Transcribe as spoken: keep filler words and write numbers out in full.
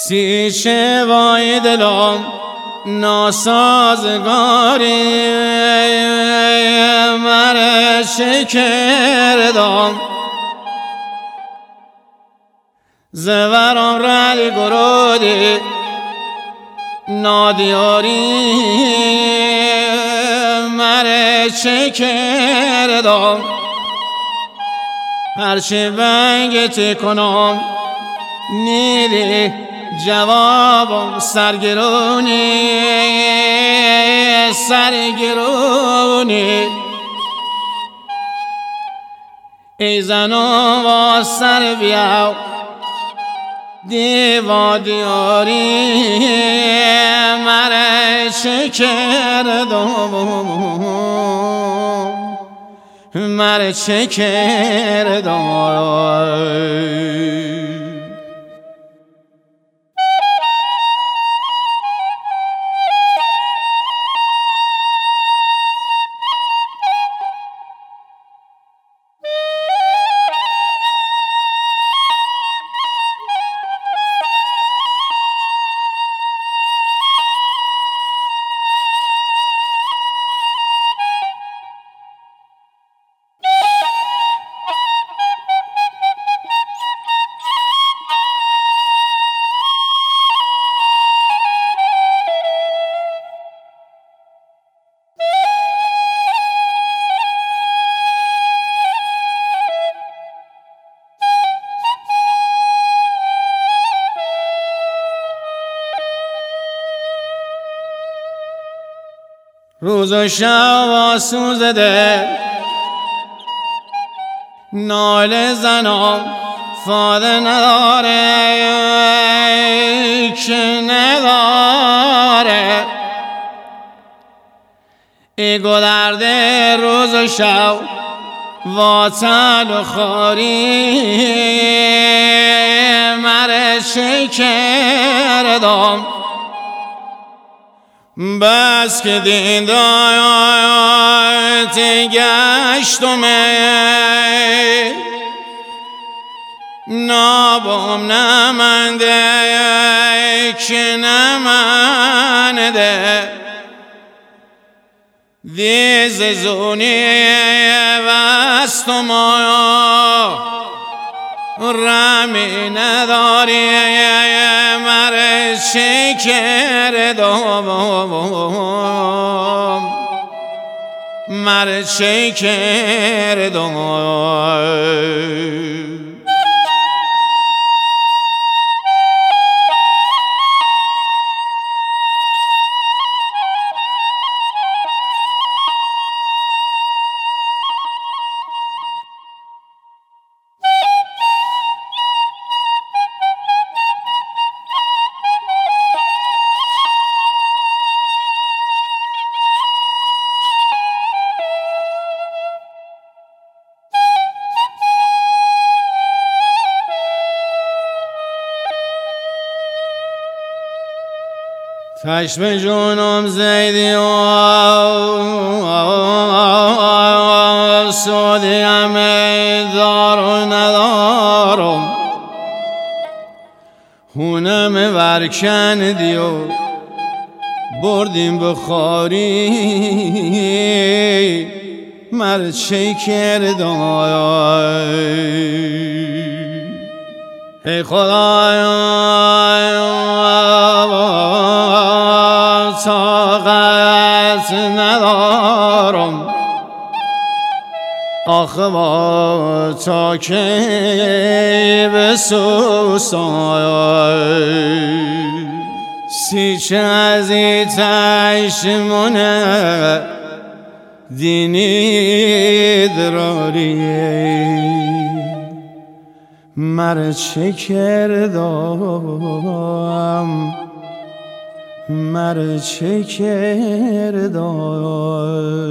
سی شوای دلم ناسازگاری مر شکردم زورم رلی گرودی نادیاری مر شکردم هرچی بنگتی کنم نیلی جوابم سرگرونی سرگرونی ای زنو با سر بیاو دیوا دیاری مره شکردم مره شکردم روز و شب آسوزده ناله زنم فاده نداره که نداره ای گذرده روز و شب واتل و خاری مر شکردم بس که دین دایت گشتمه نابم نمنده که نمنده دیز زونی بستم رمی نداری مر شکردم مر شکردم چشم جونم زیدی و سودیم دار و ندارم خونم ورکندی و بردیم بخاری مر شکردم ای خدایا طاقت ندارم آخه با تا که بسوزم سی چیزی تشمونه دینی دراریه مر شکردم مر شکردم